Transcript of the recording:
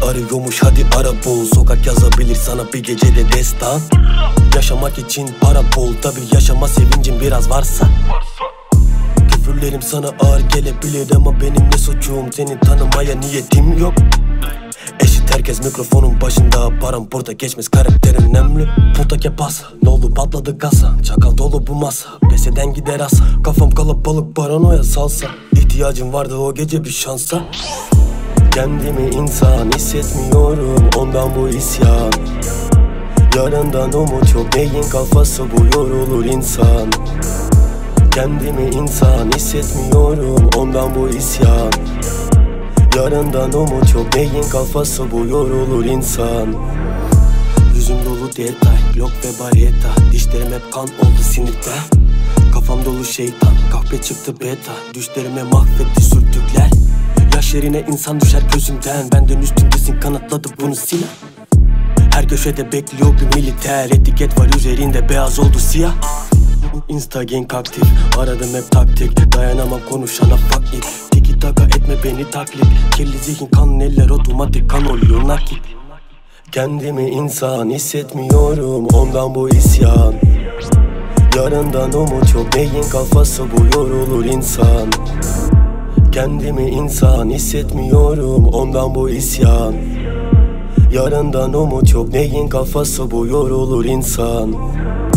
arıyormuş, hadi ara bul. Sokak yazabilir sana bir gecede destan. Yaşamak için para bul, tabi yaşama sevincin biraz varsa. Küfürlerim sana ağır gelebilir ama benim ne suçum, seni tanımaya niyetim yok. Eşit herkes mikrofonun başında, param burada geçmez, karakter önemli. Burada kepasa, ne oldu patladı kasa, çakal dolu bu masa, pes eden gider asa. Kafam kalabalık, paranoya salsa, İhtiyacım vardı o gece bir şansa. Kendimi insan hissetmiyorum, ondan bu isyan. Yarından umut yok, neyin kafası bu, yorulur insan. Kendimi insan hissetmiyorum, ondan bu isyan. Yarından umut yok, neyin kafası bu, yorulur insan. Yüzüm dolu detay, Glock ve bareta, dişlerim hep kan oldu sinirde. Kafam dolu şeytan, kahpe çıktı beta, düşlerime mahvetti sürtükler. Yaş yerine insan düşer gözümden, benden üstündesin kanıtladı bunu silah. Her köşede bekliyor bir militer, etiket var üzerinde, beyaz oldu siyah. Instagang aktif, aradım hep taktik, dayanamam konuşana fuck it. Tiki taka etme beni taklit, kirli zihin kan eller otomatik kan oluyor nakit. Kendimi insan hissetmiyorum, ondan bu isyan. Yarından umut yok, neyin kafası bu, yorulur insan. Kendimi insan hissetmiyorum, ondan bu isyan. Yarından umut yok, neyin kafası bu, yorulur insan.